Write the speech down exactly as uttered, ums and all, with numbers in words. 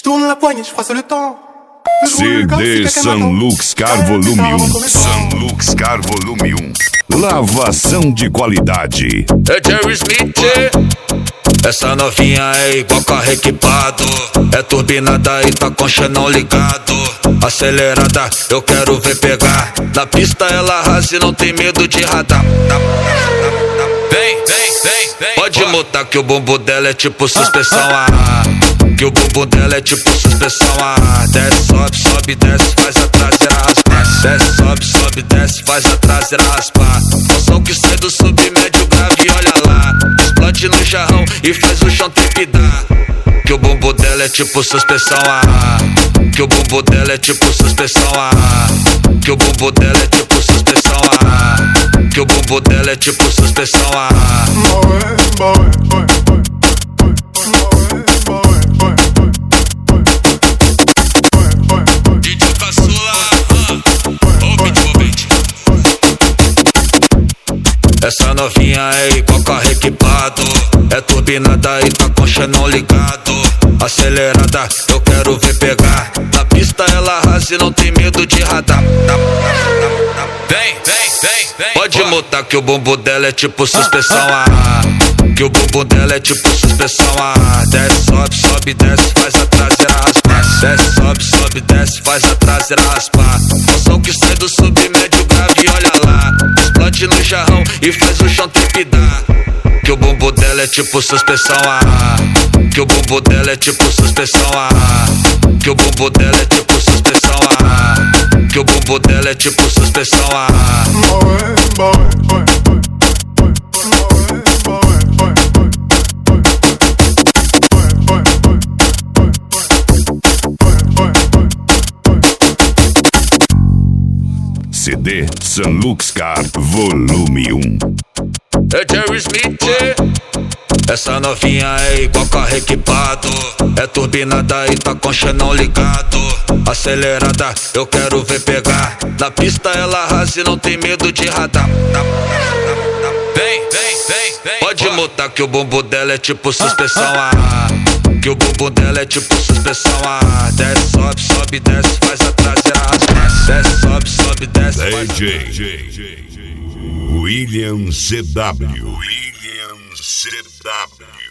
tourne la poignée, je froisse le temps. C D Sanlux Car Volume um. Sanlux Car Volume um. Lavação de qualidade. É Jerry Smith. Essa novinha é igual carro equipado. É turbinada e tá com xenão ligado. Acelerada, eu quero ver pegar. Na pista ela arrasa e não tem medo de radar. Vem, vem, vem, vem. Pode mutar que o bumbum dela é tipo suspensão a ar. Que o bumbum dela é tipo suspensão a ar. Desce, sobe, sobe, desce, faz a traseira raspar. Desce, sobe, sobe, desce, faz a traseira raspar. O som que sai do submédio grave, olha lá. Explode no jarrão e faz o chão trepidar. Que o bumbum dela é tipo suspensão a ar. Que o bumbum dela é tipo suspensão a ar. Que o bumbum dela é tipo suspensão a ar. Que o bumbum dela é tipo suspensão a ar. D J Caçula, ô beat for beat. Essa novinha é igual carro equipado. É turbinada e tá com xenão ligado. Acelerada, eu quero ver pegar. Na pista ela arrasa e não tem medo de radar. Vem, vem, vem, vem. Pode mutar que o bumbum dela é tipo suspensão a ar. Que o bumbum dela é tipo suspensão a ar. Desce, sobe, sobe, desce, faz a traseira raspar. Desce, sobe, sobe, desce, faz a traseira raspar. O som que sai do submédio grave, olha lá. Explode no jarrão e faz o chão trepidar. Que o bumbum dela é tipo suspensão a ar. Que o bumbum dela é tipo suspensão a ar. Que o bumbum dela é tipo suspensão a ar. Que o bumbum dela é tipo suspensão a ar. C D Sanlux Car Volume um. É Jerry Smith. Essa novinha é igual carro equipado. É turbinada e tá com xenão ligado. Acelerada, eu quero ver pegar. Na pista ela arrasa e não tem medo de radar. Vem, vem, vem, vem. Pode mutar que o bumbum dela é tipo suspensão a ar. Que o bumbum dela é tipo suspensão a ar. Desce, sobe, sobe, desce, faz a traseira raspar. Desce, sobe, sobe, desce, faz a D J William C W. William C W.